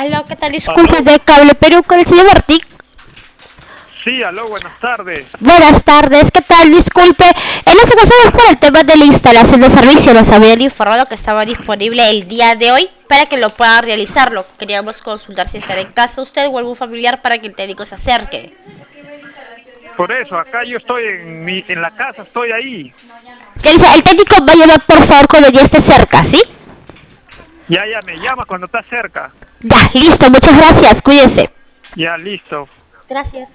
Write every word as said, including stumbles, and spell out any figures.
Aló, ¿qué tal? Disculpe, Aló. de Cable Perú con el señor Martí. Sí, aló, buenas tardes. Buenas tardes, ¿qué tal? Disculpe, en este caso es por el tema de la instalación de servicio. Nos habían informado que estaba disponible el día de hoy para que lo pueda realizarlo. Queríamos consultar si estará en casa usted o algún familiar para que el técnico se acerque. Por eso, acá yo estoy en mi, en la casa, estoy ahí. Que el, el técnico va a llamar por favor cuando ya esté cerca, ¿sí? Ya, ya, me llama cuando está cerca. Ya, listo, muchas gracias, cuídese. Ya, listo. Gracias.